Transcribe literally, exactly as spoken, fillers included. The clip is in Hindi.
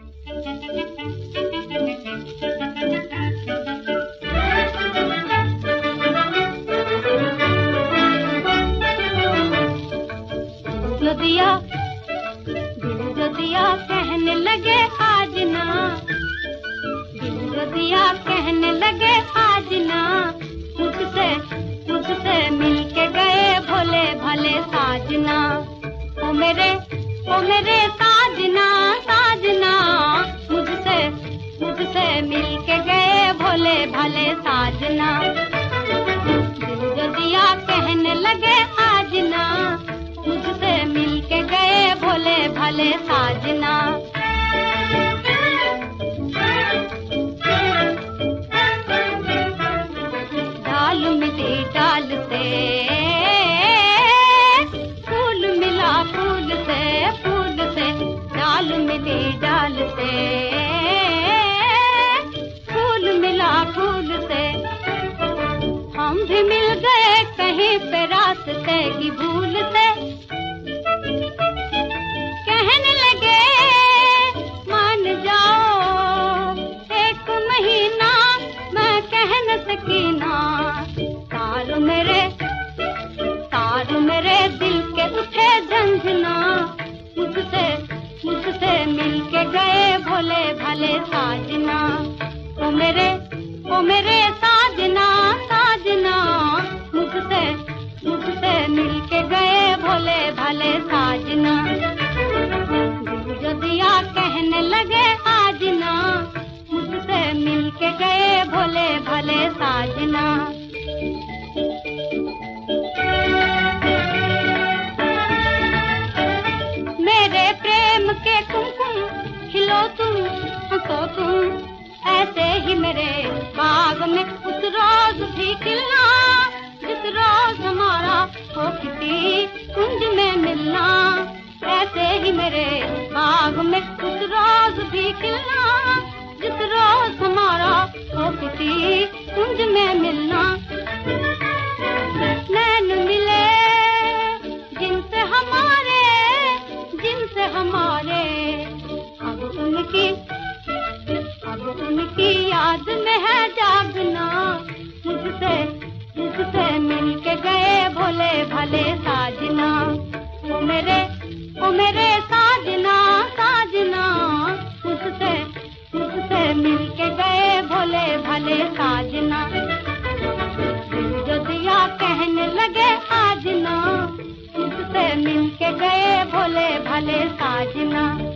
जो दिया दिल जो दिया कहने लगे आज ना, दिल जो दिया कहने लगे आज ना, मुझसे मुझसे मिलके गए भोले भाले साजना। ओ मेरे ओ मेरे साजना साजना, मुझसे मुझसे मिलके गए भोले भाले साजना। दिल जो दिया कहने लगे आज ना, मुझसे मिलके गए भोले भाले साजना। डाल मिली डाल से फूल मिला फूल से, फूल से डाल मिली डाल से फूल मिला फूल से। हम भी मिल गए कहीं पे रास्ते की भूल से, कहने लगे मान जाओ एक महीना, मैं कह न सकी ना। तार मेरे तार मेरे दिल के उठे झंझना, मुझसे मुझसे मिलके गए भोले भाले साजना। ओ मेरे ओ मेरे साजना साजना, मुझसे मुझसे मिलके गए भोले भाले साजना। दिल जो दिया कहने लगे आज ना, मुझसे मिलके गए भोले भाले साजना। मेरे प्रेम के कुमकुम खिलो तुम तो तुम, ऐसे ही मेरे बाग में उस रोज भी खिलना, जिस रोज हमारा हो किसी कुंज में मिलना। ऐसे ही मेरे बाग में उस रोज भी खिलना, जिस रोज हमारा हो किसी कुंज में मिलना। नैन मिले जिनसे हमारे जिनसे हमारे, अब उनकी अब उनकी याद में है जागना। मुझसे मुझसे मिलके गए भोले भाले साजना। ओ मेरे ओ मेरे साजना साजना, मुझसे मुझसे मिलके गए भोले भाले साजना। दिल जो दिया कहने लगे आज ना, मुझसे मिलके गए भोले भाले साजना।